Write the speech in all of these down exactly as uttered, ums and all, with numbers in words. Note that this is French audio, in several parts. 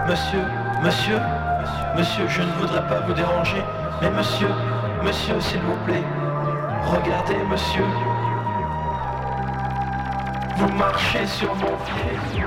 Monsieur, monsieur, monsieur, je ne voudrais pas vous déranger, mais monsieur, monsieur, s'il vous plaît, regardez, monsieur. Vous marchez sur mon pied.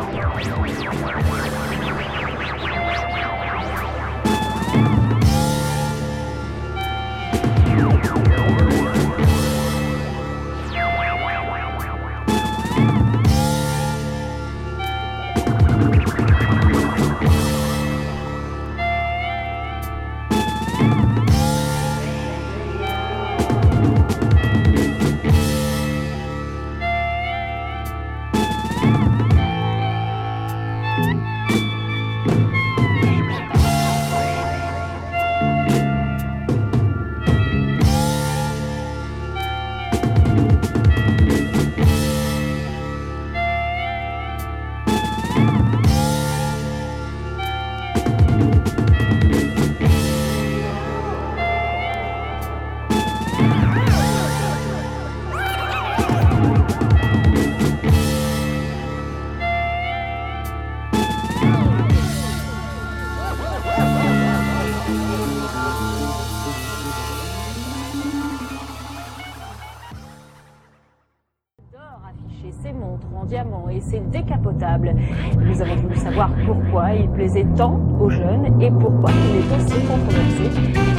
C'est décapotable. Nous avons voulu savoir pourquoi il plaisait tant aux jeunes et pourquoi il est aussi controversé.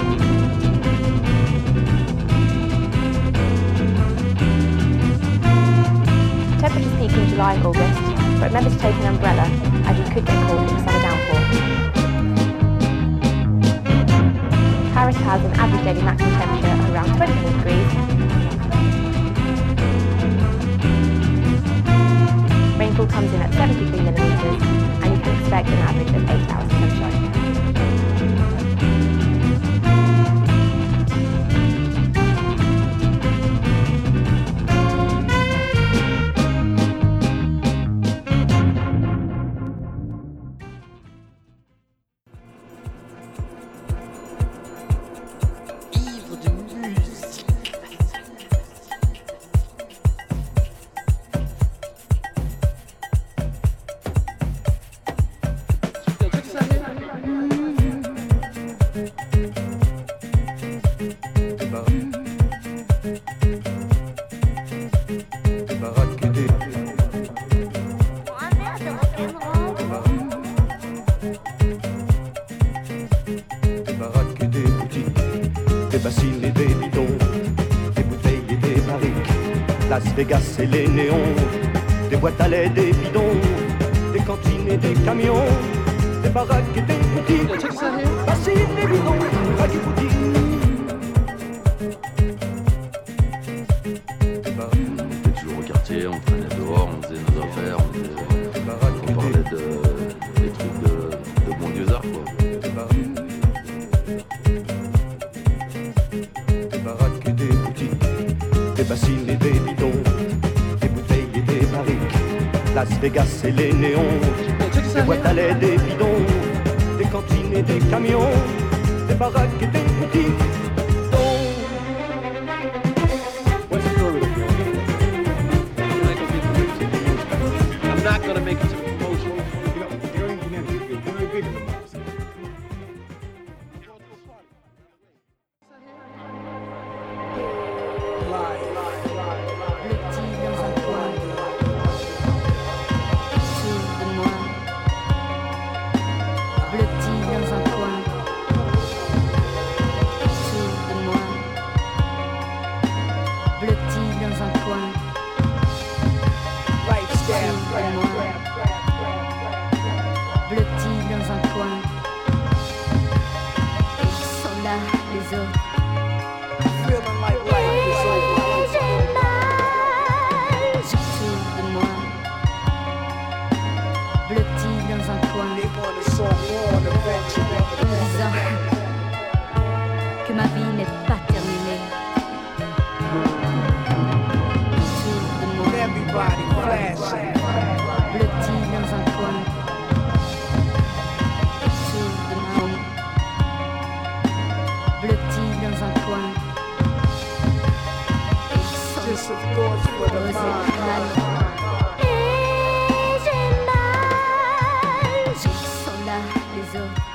Temperatures peak in July and August, but remember to take an umbrella as you could get caught in a summer downpour. Paris has an average daily maximum temperature of around twenty-four degrees. Rainfall comes in at seventy-three millimetres, and you can expect an average of eight hours of sunshine. Vegas et les néons, des boîtes à lait, des bidons, des cantines et des camions, des baraques et des boutiques, bassines et bidons, vagues et boutiques. On était toujours au quartier, on traînait dehors, on faisait nos affaires, on, faisait, on parlait de, des trucs de, de bon Dieu art, quoi. Des baraques et des boutiques, des bassines et des bidons, des bouteilles et des barriques, Las Vegas et les néons, des boîtes à lait, des bidons, des cantines et des camions, des baraques et des boutiques. What's the story with you? I'm not gonna make it to the promotion. You know, you're engineering, you're very big in the mouse. Que ma vie n'est pas terminée. Everybody flashing. Blotti dans un coin. Autour de moi. Blotti dans un coin. Just some thoughts for the mind. Et j'ai mal. Je sens là les radio.